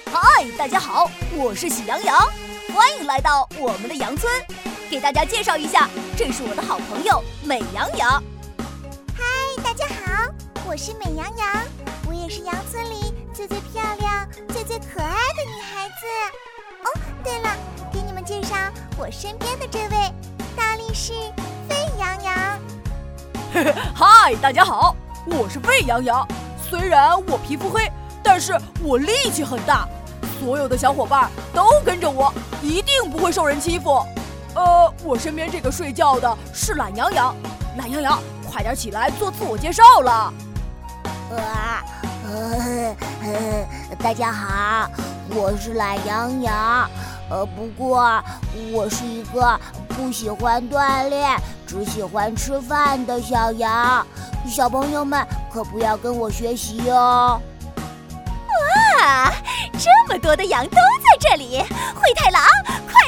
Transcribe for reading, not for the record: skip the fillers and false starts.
嗨，大家好，我是喜羊羊，欢迎来到我们的羊村。给大家介绍一下，这是我的好朋友美羊羊。 嗨，大家好，我是美羊羊，我也是羊村里最漂亮、最可爱的女孩子。哦，对了，给你们介绍我身边的这位大力士沸羊羊。 嗨，大家好，我是沸羊羊。虽然我皮肤黑，但是我力气很大，所有的小伙伴都跟着我，一定不会受人欺负。我身边这个睡觉的是懒羊羊，懒羊羊，快点起来做自我介绍了。 大家好，我是懒羊羊。不过我是一个不喜欢锻炼，只喜欢吃饭的小羊。小朋友们可不要跟我学习哦。 哇，这么多的羊都在这里，灰太狼，快